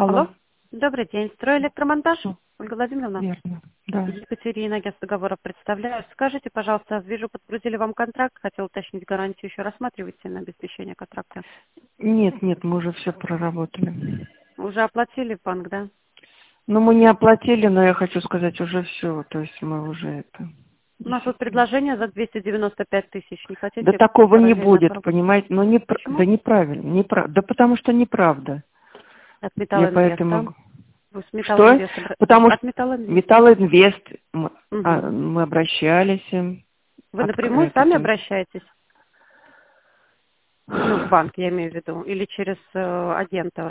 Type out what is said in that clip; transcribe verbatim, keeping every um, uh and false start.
Алло. Алло. Добрый день. Стройэлектромонтаж? Что? Ольга Владимировна? Верно. Да. Екатерина, агентство договора представляю. Скажите, пожалуйста, вижу, подгрузили вам контракт. Хотел уточнить гарантию. Еще рассматриваете на обеспечение контракта? Нет, нет, мы уже все проработали. Уже оплатили в банк, да? Ну, мы не оплатили, но я хочу сказать, уже все. То есть мы уже это... У нас вот предложение за двести девяносто пять тысяч. Не Да хотите такого не параллельно будет, поработать? понимаете? Ну, не, пр- Почему? да неправильно, неправда. Да потому что неправда. От Я Металлинвеста. поэтому... Вы с Что? Металлинвест... обра- Потому что От Металлинвест. Металлинвест, мы, а, Угу. мы обращались. им, Вы от, напрямую этот, сами обращаетесь? Ну, в банк, я имею в виду. Или через э, агента?